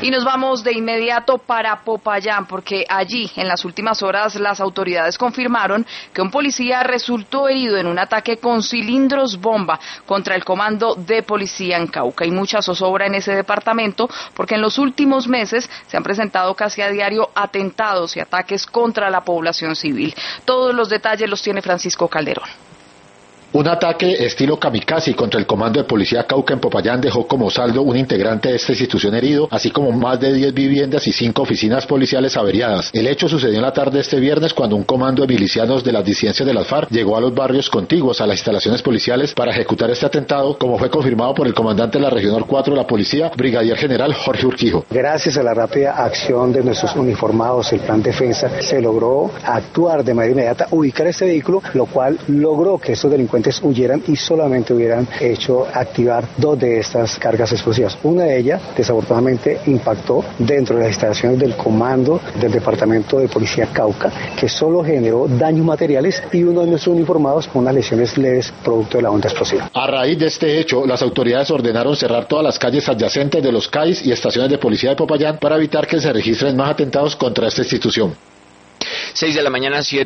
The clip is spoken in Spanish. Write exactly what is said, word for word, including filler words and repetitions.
Y nos vamos de inmediato para Popayán, porque allí, en las últimas horas, las autoridades confirmaron que un policía resultó herido en un ataque con cilindros bomba contra el comando de policía en Cauca. Hay mucha zozobra en ese departamento, porque en los últimos meses se han presentado casi a diario atentados y ataques contra la población civil. Todos los detalles los tiene Francisco Calderón. Un ataque estilo kamikaze contra el comando de policía Cauca en Popayán dejó como saldo un integrante de esta institución herido, así como más de diez viviendas y cinco oficinas policiales averiadas. El hecho sucedió en la tarde de este viernes cuando un comando de milicianos de las disidencias de las FARC llegó a los barrios contiguos a las instalaciones policiales para ejecutar este atentado, como fue confirmado por el comandante de la Regional cuatro de la Policía, Brigadier General Jorge Urquijo. Gracias a la rápida acción de nuestros uniformados, el plan defensa, se logró actuar de manera inmediata, ubicar este vehículo, lo cual logró que estos delincuentes huyeran y solamente hubieran hecho activar dos de estas cargas explosivas. Una de ellas, desafortunadamente, impactó dentro de las instalaciones del comando del Departamento de Policía Cauca, que solo generó daños materiales y uno de nuestros uniformados con unas lesiones leves producto de la onda explosiva. A raíz de este hecho, las autoridades ordenaron cerrar todas las calles adyacentes de los C A I S y estaciones de policía de Popayán para evitar que se registren más atentados contra esta institución. seis de la mañana, siete